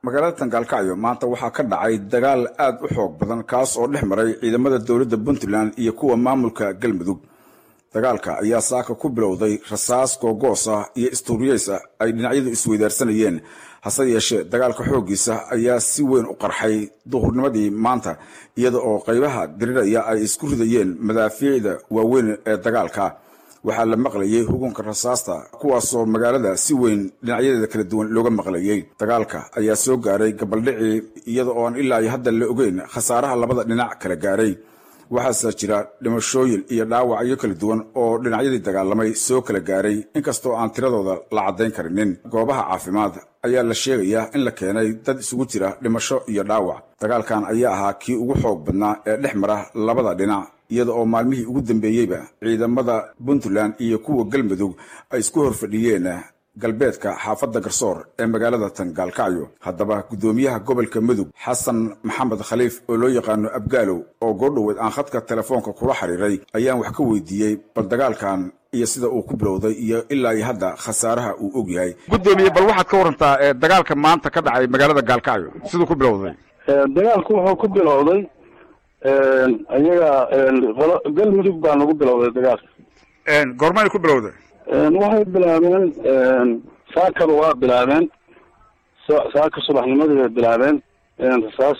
magaalada Tangaalkacyo maanta waxaa ka dhacay dagaal aad u xoog badan kaas oo dhex maray ciidamada dawladda Puntland iyo kuwa maamulka Galmudug. Dagaalka ayaa saaka ku bilowday rasaas googoos ah iyo istuuriyeys ay dhinacyadu isweydaarsanayeen. hase yeeshee dagaalka xoogiisa ayaa si weyn u qarxay duhurnimadii maanta iyada oo qaybaha diriraya ay isku ridayeen madaafiicda waaweyn ee dagaalka. waxaa la maqlayay hugunka rasaasta kuwaasoo magaalada si weyn dhinacyadeeda kala duwan looga maqlayay. dagaalka ayaa soo gaaray gabaldhicii iyada oo aan ilaa hadda la ogeyn khasaaraha labada dhinac kala gaaray. waxaase jira dhimashooyin iyo dhaawacyo kala duwan oo dhinacyadii dagaalamay soo kala gaaray inkastoo aan tiradooda la caddayn karinin. goobaha caafimaad ayaa la sheegayaa in la keenay dad isugu jira dhimasho iyo dhaawac. dagaalkan ayaa ahaa kii ugu xoog badnaa ee dhex mara labada dhinac iyada oo maalmihii ugu dambeeyeyba ciidamada Puntland iyo kuwa Galmudug ay isku horfadhiyeen galbeedka xaafadda Garsoor ee magaalada Tangaalkacyo. haddaba gudoomiyaha gobolka Mudug Xasan Maxamed Khaliif oo loo yaqaano Abgaalow oo goordhoweed aan khadka telefoonka kula xiriiray ayaan wax ka weydiiyey bal dagaalkan iyo sida uu ku bilowday iyo ilaa hadda khasaaraha uu og yahay. gudoomiye bal waxaad ka warantaa dagaalka maanta ka dhacay magaalada Gaalkacyo sidoo ku bilowday. dagaalku wuxuu ku bilowday ayaga Galmudug baa lagu bilowday dagaalka. goorma ku bilowday? waxay bilaabeen saakaba waa bilaabeen saaka subaxnimadii bay bilaabeen rasaas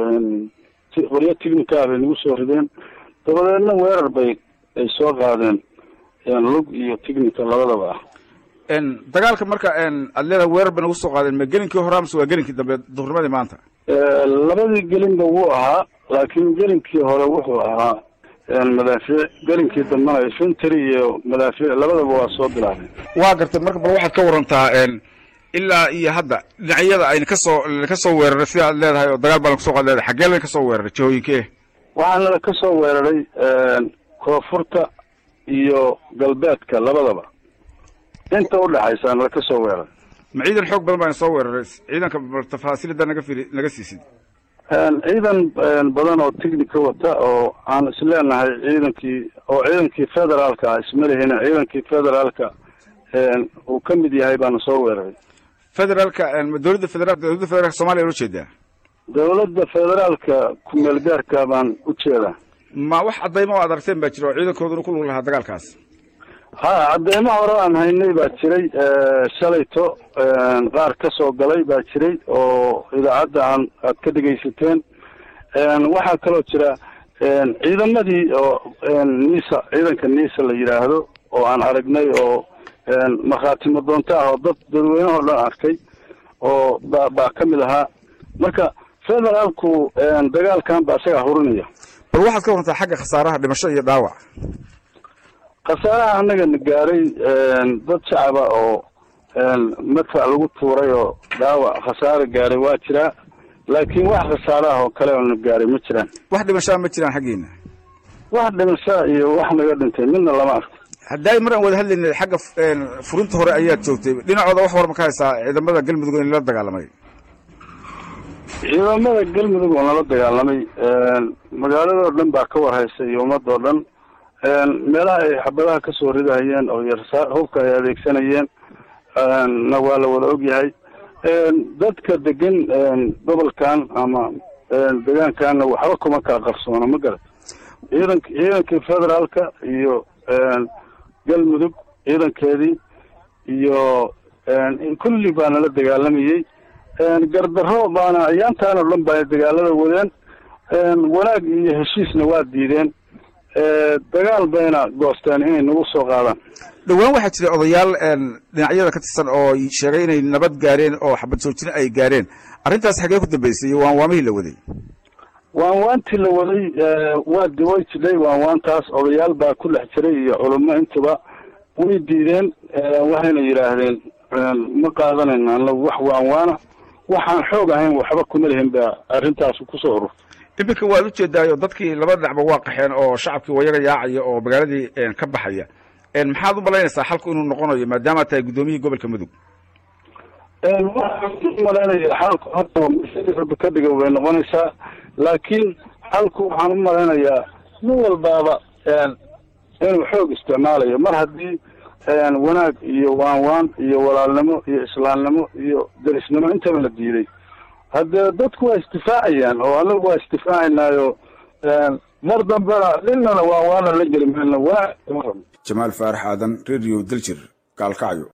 qoryo tignika bay nagu soo rideen dabadeedna weerar bay ay soo qaadeen lug iyo tignika labadaba ah. dagaalka marka aad leedahay weerar bay nagu soo qaadeen ma gelinkii hore amase waa gelinkii dambe duhurnimadii maanta? labadii gelinba wuu ahaa laakiin gelinkii hore wuxuu ahaa madaafiic gelinkii dambana infantry iyo madaafiic labadaba waa soo bilaabeen. waa gartay marka bal waxaad ka warantaa ilaa iyo hadda dhinacyada ayna ka soo weeraray sida aad leedahay oo dagaal baan kusoo qaad leedahay xaggee laga soo weeraray jihooyinkee? waxaana ka soo weeraray koonfurta iyo galbeedka labadaba inta u dhaxaysaana ka soo weeraray. ma ciidan xoog badan baan soo weeraray ciidanka tafaasiilada naga siisid? ciidan badan oo tignika wata oo aan isleenahay ciidankii federaalka isma lehin ciidankii federaalka uu ka mid yahay baana soo weeraray. federaalka dawladda federaalka Soomaaliya loo jeedaa? dawladda federaalka ku meel gaarka baan u jeedaa. ma wax cadaymo aad aragteen baa jira oo ciidankooduna ku lug lahaa dagaalkaas? ha cadaymo hore aan haynay baa jiray shalayto qaar ka soo galay baa jiray oo idaacadda aad ka dhegaysateen. waxaa kaloo jira ciidamadii oo ciidanka niisa la yidhaahdo oo aan aragnay oo markhaatimo doonto ah oo dadweynaho dhan arkay oo baa ka mid ahaa. marka federaalku dagaalkan baa isaga hurinaya. bal waxaad ka warantaa xagga khasaaraha dhimasho iyo dhaawac? khasaaraha annagana gaaray dad shacaba oo madfac lagu tuuray oo dhaawac khasaare gaaray waa jiraa laakiin wax khasaaraha oo kale oo na gaaray ma jiraan. wax dhimashaa ma jiraan xaggeena? wax dhimashaa iyo wax naga dhintay midna lama arko. hadday mar aan wada hadlaynay xagga furinta hore ayaad joogtay dhinacooda wax war ma ka haysaa ciidamada Galmudug in la dagaalamay? ciidamada Galmudug oo la dagaalamay magaalada dhan baa ka warhaysay iyo ummadoo dhan meelaha ay xabadaha ka soo ridayeen oo hubka ay adeegsanayeen na waa la wada ogyahay. dadka degan gobolkan ama deegaankaana waxba kuma kala qarsoona ma garat. ciidankii federaalka iyo Galmudug ciidankeedii iyo kulli baana la dagaalamayay. gardarro baana ayaantaan oo dhan baa dagaalada wadeen. wanaag iyo heshiisna waa diideen. dagaal bayna goosteen inay nagu soo qaadaan. dhawaan waxaa jiray odayaal dhinacyada ka tirsan oo sheegay inay nabad gaareen oo xabad joojin ay gaareen. arrintaas xagee ku dambeysay waanwaamihii la waday? waanwaantii la waday waa way jidhay. waanwaantaas odayaal baa ku dhex jiray iyo culamo intaba way diideen. waxayna yidhaahdeen ma qaadanayna wax waanwaana waxaan xoog ahayn waxba kuma lihin baa arrintaas kusoo ururtay. iminka waad ujeedaayo dadkii laba dhinacba waa qaxeen oo shacabkii wayaga yaacaya oo magaaladii ka baxaya. maxaad u malaynaysaa xalku inuu noqonayo maadaama tahay gudoomiyihii gobolka Mudug? waxaan u malaynayaa xalku hadda ka dhiga way noqonaysaa laakiin xalku waxaan u malaynayaa nin walbaaba inuu xoog isticmaalayo mar haddii wanaag iyo waanwaan iyo walaalnimo iyo islaamnimo iyo derisnimo intaba la diiday هذا dadku waa istifaacayaan oo anagu waa istifaacinaayo mar dambana ninna waa la jiri meelna waa Jamaal Faarax Aadan Radio Daljir Kalkayo